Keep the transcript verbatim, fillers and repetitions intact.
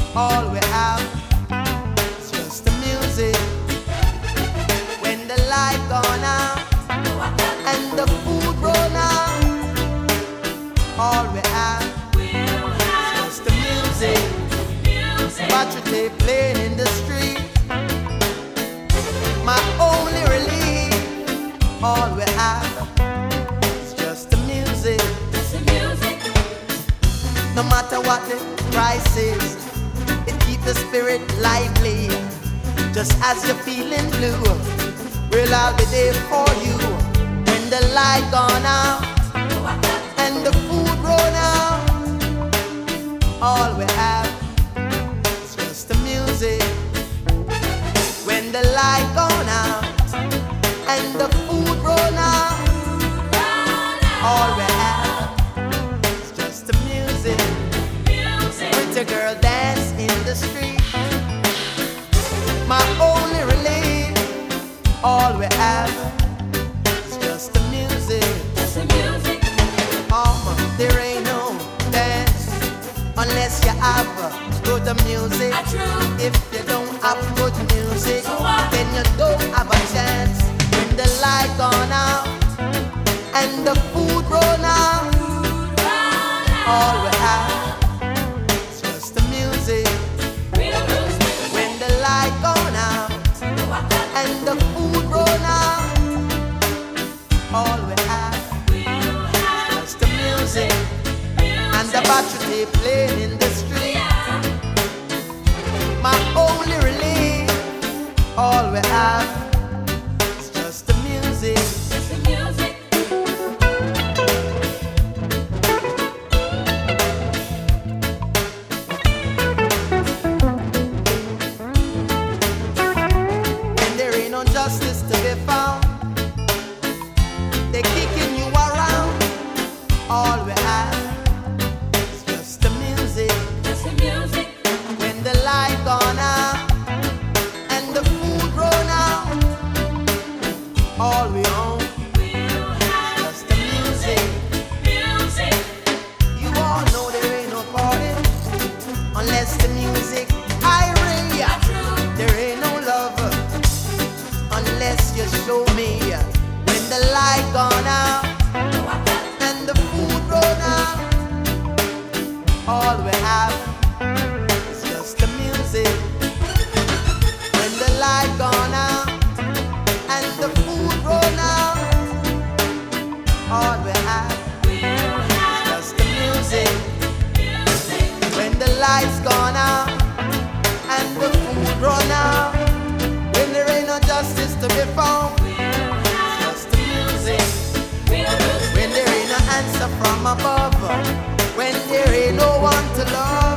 all we have is just the music. When the light gone out and the food run out, all we have is just the music. Battery tape playing in the street, my only relief. All we have is just the music. No matter what the price is, it keeps the spirit lively. Just as you're feeling blue, we'll all be there for you. When the light gone out and the food run out, all we have is just the music. When the light gone out and the food run out, all we have is just the music. Pretty girl dance in the street, my only relief. All we have is just the music. Um, there ain't no dance unless you have good music. If you don't have good music, then you don't have a chance. When the light gone out and the food run out, all we have is just the music. When the light gone out and the food run out, all we have is just the music. And the battery tape playing in the street, my only relief. All we have is just the music. When there ain't no justice to be found, they kicking you around. All we have is just the music. When the light gone out and the food run out, all we own is just the music. You all know there ain't no party unless the music irate. There ain't no love unless you show me. When the light gone out and the food run out, all we have is just the music. When the light gone out and the food run out, all we have is just the music. When the lights gone out and the food run out, when there ain't no justice to be found, it's just the music. When there ain't no answer from above, when there ain't no one to love,